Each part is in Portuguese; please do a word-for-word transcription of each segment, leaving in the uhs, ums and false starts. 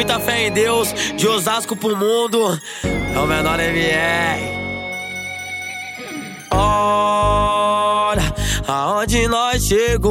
muita fé em Deus, de Osasco pro mundo. É o menor M R. Olha aonde nós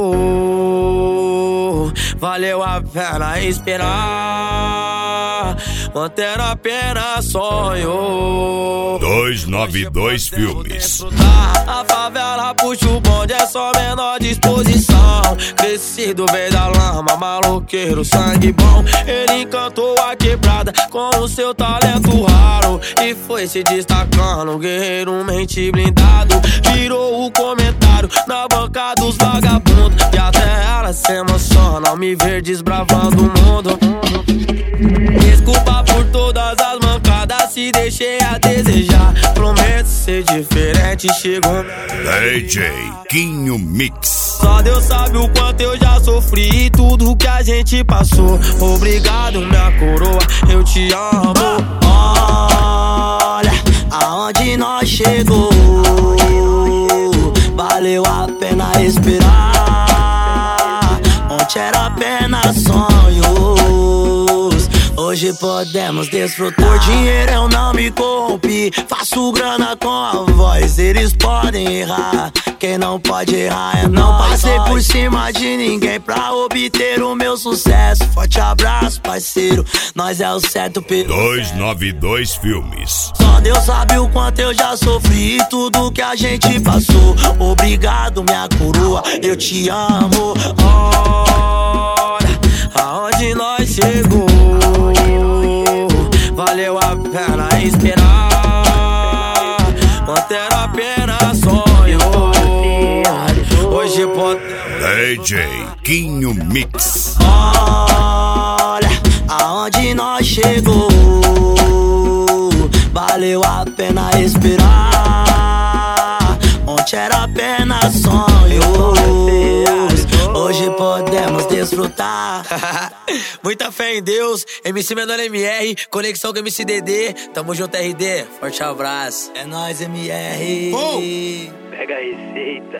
chegou, valeu a pena esperar, manter apenas sonho. dois nove dois Filmes. A favela puxa o bonde, é só menor disposição. Crescido veio da lama, maloqueiro, sangue bom. Ele encantou a quebrada com o seu talento raro e foi se destacando, guerreiro mente blindado. Virou o comentário na banca dos vagabundos, e até ela se emociona ao me ver desbravando o mundo. Desculpa por todas as mancadas, se deixei a desejar. Prometo ser diferente, chegou D J Quinho Mix. Só Deus sabe o quanto eu já sofri e tudo que a gente passou. Obrigado, minha coroa, eu te amo. Olha aonde nós chegou, valeu a pena esperar. Ontem era apenas sonhos, hoje podemos desfrutar. Por dinheiro eu não me corrompi, faço grana com a voz. Eles podem errar, quem não pode errar é não. Passei por cima de ninguém pra obter o meu sucesso. Forte abraço, parceiro, nós é o certo pelo dois nove dois Filmes. Só Deus sabe o quanto eu já sofri e tudo que a gente passou. Obrigado, minha coroa, eu te amo. Olha aonde nós chegou, valeu a pena esperar, manter apenas sonho. Hoje pode D J Quinho Mix. Olha aonde nós chegou, valeu a pena esperar. Ontem era apenas sonhos, hoje podemos desfrutar. Muita fé em Deus, M C Menor M R, conexão com M C D D. Tamo junto, R D, forte abraço. É nóis, M R. Oh! Pega a receita.